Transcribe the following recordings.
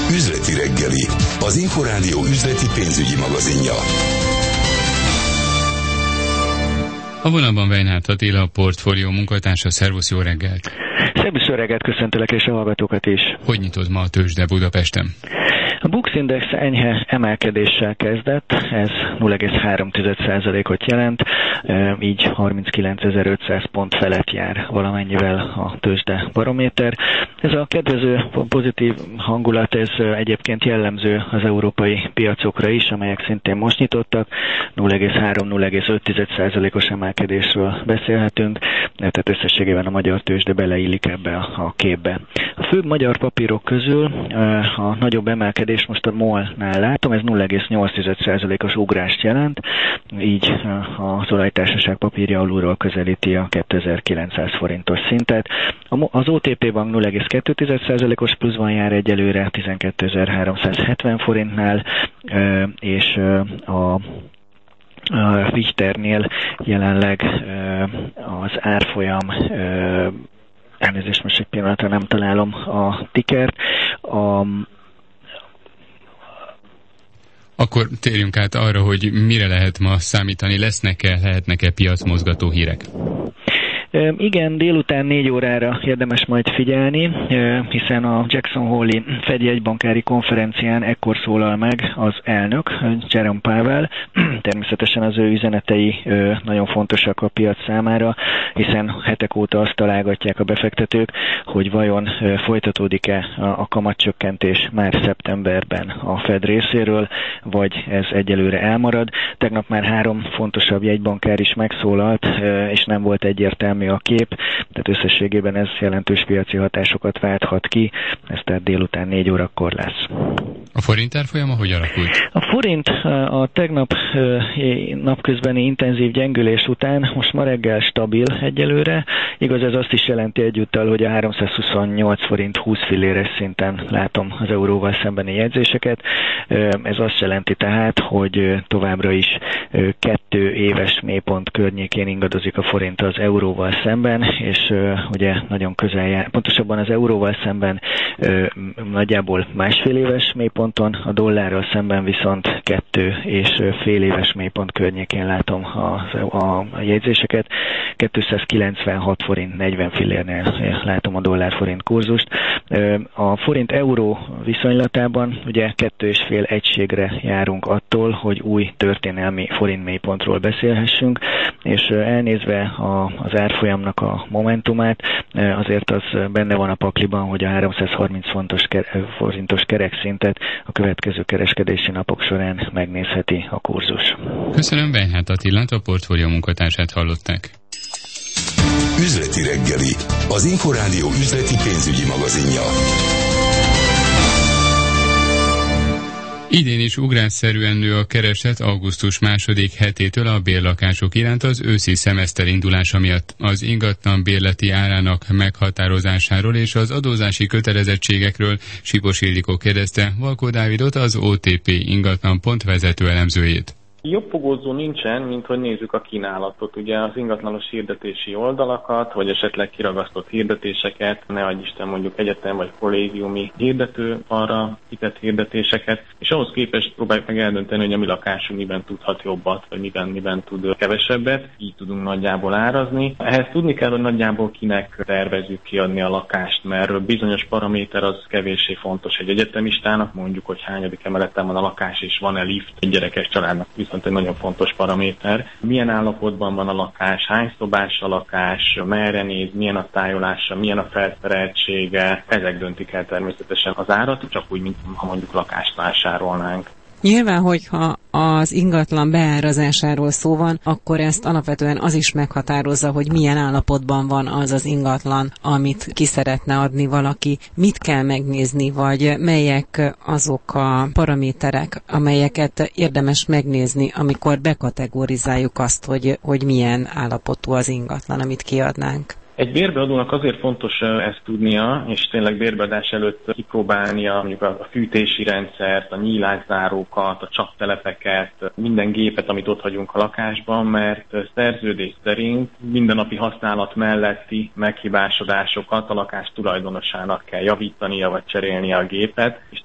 Üzleti reggeli, az Inforádió üzleti pénzügyi magazinja. A vonalban Weinhardt Attila, a Portfolio munkatársa. Szervusz, jó reggelt! Szervusz, jó reggelt, köszöntelek és a hallgatókat is. Hogy nyitod ma a tőzsde Budapesten? A Bux Index enyhe emelkedéssel kezdett, ez 0,3%-ot jelent, így 39.500 pont felett jár valamennyivel a tőzsde barométer. Ez a kedvező pozitív hangulat, ez egyébként jellemző az európai piacokra is, amelyek szintén most nyitottak, 0,3-0,5%-os emelkedésről beszélhetünk, tehát összességében a magyar tőzsde beleillik ebbe a képbe. A főbb magyar papírok közül a nagyobb emelkedés most a MOL-nál látom, ez 0,8%-os ugrást jelent, így az olajtársaság papírja alulról közelíti a 2900 forintos szintet. Az OTP Bank 0,2%-os pluszban jár egyelőre 12.370 forintnál, és a Richternél jelenleg az árfolyam, elnézést, most egy pillanatra nem találom a tickert, Akkor térjünk át arra, hogy mire lehet ma számítani, lehetnek-e piacmozgató hírek? Igen, délután 4 órára érdemes majd figyelni, hiszen a Jackson Hole-i Fed jegybankári konferencián ekkor szólal meg az elnök, Jerome Powell. Természetesen az ő üzenetei nagyon fontosak a piac számára, hiszen hetek óta azt találgatják a befektetők, hogy vajon folytatódik-e a kamatcsökkentés már szeptemberben a Fed részéről, vagy ez egyelőre elmarad. Tegnap már 3 fontosabb jegybankár is megszólalt, és nem volt egyértelmű a kép, tehát összességében ez jelentős piaci hatásokat válthat ki, ez tehát délután 4 órakor lesz. A forint árfolyama hogy alakult? A forint a tegnap napközbeni intenzív gyengülés után most ma reggel stabil egyelőre, igaz, ez azt is jelenti egyúttal, hogy a 328 forint 20 filléres szinten látom az euróval szembeni jegyzéseket. Ez azt jelenti tehát, hogy továbbra is 2 éves mélypont környékén ingadozik a forint az euróval szemben, és ugye nagyon közel jár, pontosabban az euróval szemben nagyjából másfél éves mélyponton, a dollárral szemben viszont 2,5 éves mélypont környékén látom a jegyzéseket. 296 forint 40 fillérnél látom a dollár-forint kurzust. A forint-euró viszonylatában ugye 2,5 egységre járunk attól, hogy új történelmi forint mélypontról beszélhessünk, és elnézve az árfolyamnak a momentumát, azért az benne van a pakliban, hogy a 330 forintos kerekszintet a következő kereskedési napok során megnézheti a kurzus. Köszönöm, Weinhardt Attilát, a Portfolio munkatársát hallották. Üzleti reggeli, az Inforádió üzleti pénzügyi magazinja. Idén is ugrásszerűen nő a kereslet augusztus második hetétől a bérlakások iránt az őszi szemeszter indulása miatt. Az ingatlan bérleti árának meghatározásáról és az adózási kötelezettségekről Sipos Ildikó kérdezte Valkó Dávidot, az OTP ingatlan.hu vezető elemzőjét. Jobb fogódzó nincsen, mint hogy nézzük a kínálatot. Ugye az ingatlanos hirdetési oldalakat, vagy esetleg kiragasztott hirdetéseket, ne adj Isten mondjuk egyetem vagy kollégiumi hirdető arra kitett hirdetéseket, és ahhoz képest próbáljuk meg eldönteni, hogy a mi lakásunk miben tudhat jobbat, vagy miben tud kevesebbet, így tudunk nagyjából árazni. Ehhez tudni kell, hogy nagyjából kinek tervezzük kiadni a lakást, mert bizonyos paraméter az kevéssé fontos egy egyetemistának, mondjuk, hogy hányadik emeleten van a lakás, és van-e lift egy gyerekes családnak, viszont egy nagyon fontos paraméter. Milyen állapotban van a lakás, hány szobás a lakás, merre néz, milyen a tájolása, milyen a felszereltsége, ezek döntik el természetesen az árat, csak úgy, mint ha mondjuk lakást vásárolnánk. Nyilván, hogyha az ingatlan beárazásáról szó van, akkor ezt alapvetően az is meghatározza, hogy milyen állapotban van az az ingatlan, amit ki szeretne adni valaki, mit kell megnézni, vagy melyek azok a paraméterek, amelyeket érdemes megnézni, amikor bekategorizáljuk azt, hogy milyen állapotú az ingatlan, amit kiadnánk. Egy bérbeadónak azért fontos ezt tudnia, és tényleg bérbeadás előtt kipróbálnia mondjuk a fűtési rendszert, a nyílászárókat, a csaptelepeket, minden gépet, amit ott hagyunk a lakásban, mert szerződés szerint mindennapi használat melletti meghibásodásokat a lakás tulajdonosának kell javítania vagy cserélnie a gépet, és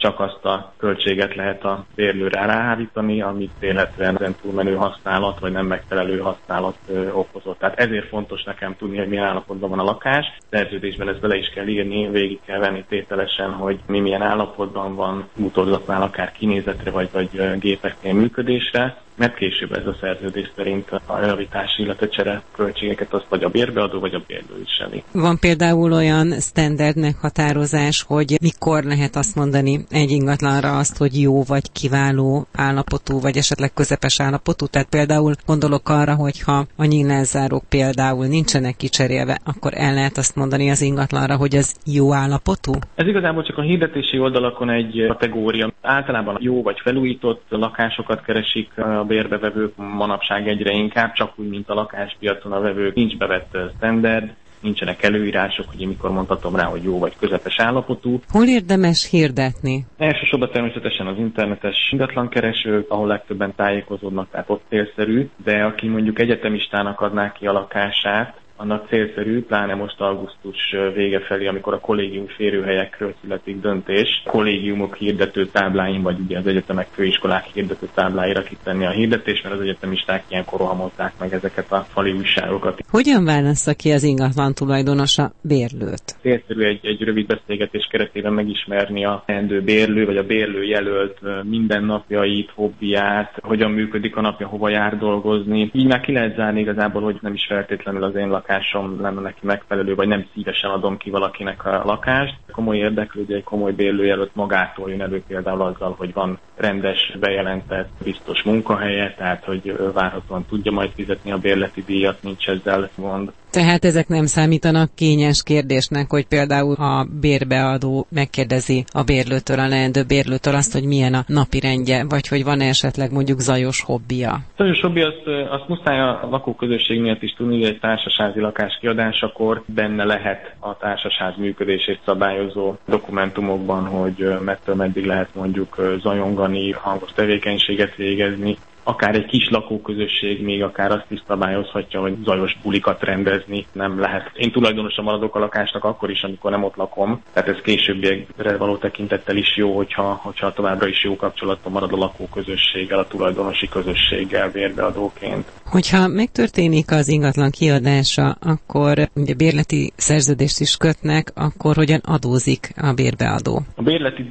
csak azt a költséget lehet a bérlőre ráhárítani, amit véletlenül ezen túlmenő használat vagy nem megfelelő használat okozott. Tehát ezért fontos nekem tudni, hogy milyen állapotban van a lakás. Szerződésben ezt bele is kell írni, végig kell venni tételesen, hogy mi milyen állapotban van, utózatnál akár kinézetre vagy gépeknél működésre, mert később ez a szerződés szerint a javítási, illetve csere költségeket azt vagy a bérbeadó, vagy a bérlő viseli. Van például olyan standard meghatározás, hogy mikor lehet azt mondani egy ingatlanra azt, hogy jó vagy kiváló állapotú, vagy esetleg közepes állapotú? Tehát például gondolok arra, hogyha a nyílnelzárók például nincsenek kicserélve, akkor el lehet azt mondani az ingatlanra, hogy ez jó állapotú? Ez igazából csak a hirdetési oldalakon egy kategória. Általában jó vagy felújított lakásokat keresik a bérbevevők manapság egyre inkább, csak úgy, mint a lakáspiacon a vevők, nincs bevett standard, nincsenek előírások, hogy mikor mondhatom rá, hogy jó vagy közepes állapotú. Hol érdemes hirdetni? Elsősorban természetesen az internetes ingatlankeresők, ahol legtöbben tájékozódnak, tehát ott célszerű, de aki mondjuk egyetemistának adná ki a lakását, annak célszerű, pláne most augusztus vége felé, amikor a kollégium férőhelyekről születik döntés, kollégiumok hirdető tábláin, vagy ugye az egyetemek, főiskolák hirdető tábláira kitenni a hirdetés, mert az egyetemisták ilyenkor rohamolták meg ezeket a fali újságokat. Hogyan válassza ki az ingatlan tulajdonosa bérlőt? Célszerű egy rövid beszélgetés keretében megismerni a leendő bérlő, vagy a bérlő jelölt mindennapjait, hobbiját, hogyan működik a napja, hova jár dolgozni. Így már ki lehet zárni igazából, hogy nem is feltétlenül az én lakásom lenne neki megfelelő, vagy nem szívesen adom ki valakinek a lakást. Komoly érdeklődő, egy komoly bérlőjelölt magától jön elő például azzal, hogy van rendes, bejelentett, biztos munkahelye, tehát hogy várhatóan tudja majd fizetni a bérleti díjat, nincs ezzel gond. Tehát ezek nem számítanak kényes kérdésnek, hogy például a bérbeadó megkérdezi a bérlőtől, a leendő bérlőtől azt, hogy milyen a napirendje, vagy hogy van esetleg mondjuk zajos hobbija. Zajos hobbi azt muszáj a lakóközösség miatt is tudni, hogy egy társasházi lakás kiadásakor benne lehet a társasház működését szabályozó dokumentumokban, hogy mettől meddig lehet mondjuk zajongani, hangos tevékenységet végezni. Akár egy kis lakóközösség még akár azt is szabályozhatja, hogy zajos bulikat rendezni nem lehet. Én tulajdonosa maradok a lakásnak akkor is, amikor nem ott lakom. Tehát ez későbbiekre való tekintettel is jó, hogyha továbbra is jó kapcsolatban marad a lakóközösséggel, a tulajdonosi közösséggel bérbeadóként. Hogyha megtörténik az ingatlan kiadása, akkor ugye bérleti szerződést is kötnek, akkor hogyan adózik a bérbeadó? A bérleti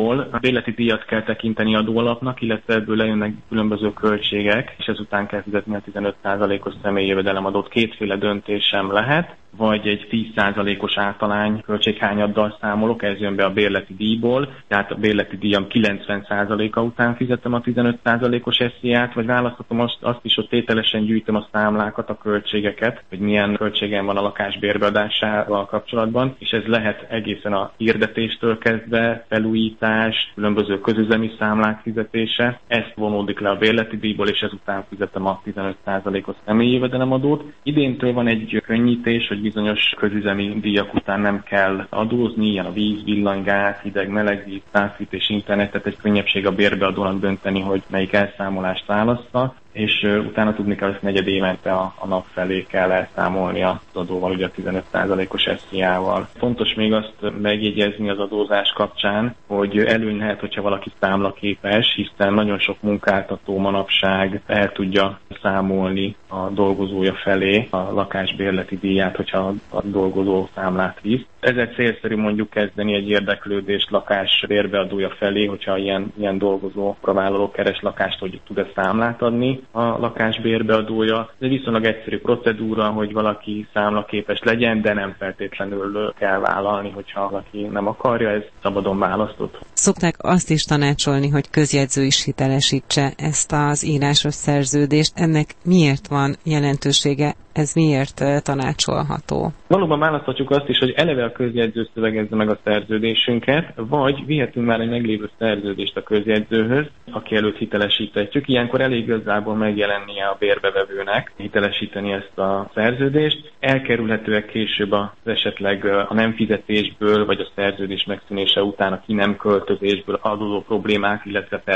díjat kell tekinteni adóalapnak, illetve ebből lejönnek különböző költségek, és ezután kell fizetni a 15%-os személyi jövedelemadót. Kétféle döntésem lehet, vagy egy 10%-os általány költséghányaddal számolok, ez jön be a bérleti díjból, tehát a bérleti díjam 90%-a után fizetem a 15%-os SZIA-t, vagy választhatom azt is, hogy tételesen gyűjtöm a számlákat, a költségeket, hogy milyen költségem van a lakás bérbeadásával kapcsolatban, és ez lehet egészen a hirdetéstől kezdve, felújítás, különböző közüzemi számlák fizetése, ezt vonódik le a bérleti díjból, és ezután fizetem a 15%-os személyi jövedelemadót. Idéntől van egy könnyítés, hogy bizonyos közüzemi díjak után nem kell adózni, ilyen a víz, villany, gáz, hideg, melegvíz, távfűtés, internet, tehát egy könnyebbség a bérbeadónak dönteni, hogy melyik elszámolást választa, és utána tudni kell, hogy negyed évente a nap felé kell elszámolni az adóval, ugye a 15%-os SZIA-val. Fontos még azt megjegyezni az adózás kapcsán, hogy előny lehet, hogyha valaki számlaképes, hiszen nagyon sok munkáltató manapság el tudja számolni a dolgozója felé a lakásbérleti díját, hogyha a dolgozó számlát visz. Ezzel célszerű mondjuk kezdeni egy érdeklődést lakás bérbeadója felé, hogyha ilyen dolgozó vállaló keres lakást, hogy tud-e számlát adni a lakás bérbeadója. Ez egy viszonylag egyszerű procedúra, hogy valaki számlaképes legyen, de nem feltétlenül kell vállalni, hogyha valaki nem akarja, ez szabadon választott. Szokták azt is tanácsolni, hogy közjegyző is hitelesítse ezt az írásos szerződést. Ennek miért van jelentősége? Ez miért tanácsolható? Valóban választhatjuk azt is, hogy eleve a közjegyző szövegezze meg a szerződésünket, vagy vihetünk már egy meglévő szerződést a közjegyzőhöz, aki előtt hitelesítetjük. Ilyenkor elég igazából megjelennie a bérbevevőnek, hitelesíteni ezt a szerződést. Elkerülhetőek később esetleg a nem fizetésből, vagy a szerződés megszűnése után a ki nem költözésből adódó problémák, illetve perek.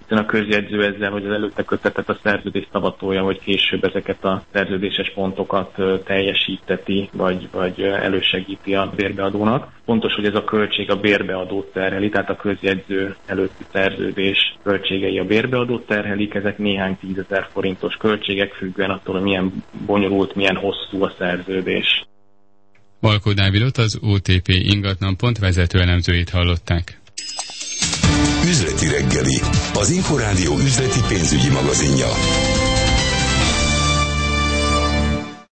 hiszen a közjegyző ezzel, hogy az előtte köttetett a szerződés szavatolja, hogy később ezeket a szerződéses pontokat teljesíteti, vagy elősegíti a bérbeadónak. Fontos, hogy ez a költség a bérbeadót terheli, tehát a közjegyző előtti szerződés költségei a bérbeadót terhelik, ezek néhány 10 000 forintos költségek, függően attól, hogy milyen bonyolult, milyen hosszú a szerződés. Valkó Dávidot, az OTP ingatlan.hu vezető elemzőjét hallották. Üzleti reggeli, az Inforádió üzleti pénzügyi magazinja.